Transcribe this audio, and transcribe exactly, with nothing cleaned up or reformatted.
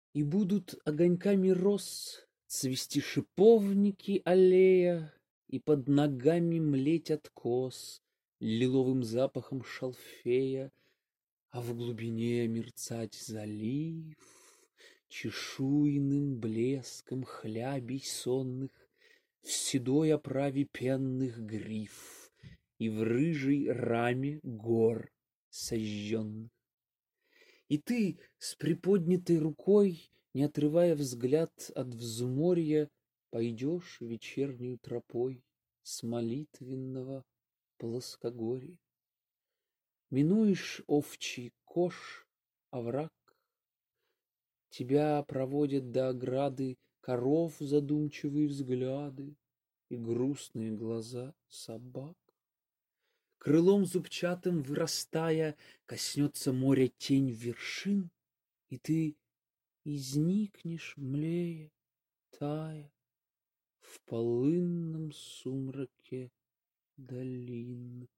И будут огоньками роз цвести шиповники аллея, И под ногами млеть откос лиловым запахом шалфея, А в глубине мерцать залив чешуйным блеском хлябей сонных В седой оправе пенных гриф И в рыжей раме гор сожженных. И ты с приподнятой рукой, не отрывая взгляд от взморья, Пойдешь вечернюю тропой с молитвенного плоскогорья. Минуешь овчий кош, овраг, тебя проводят до ограды коров задумчивые взгляды и грустные глаза собак. Крылом зубчатым вырастая, коснется моря тень вершин, и ты изникнешь, млея, тая в полынном сумраке долин.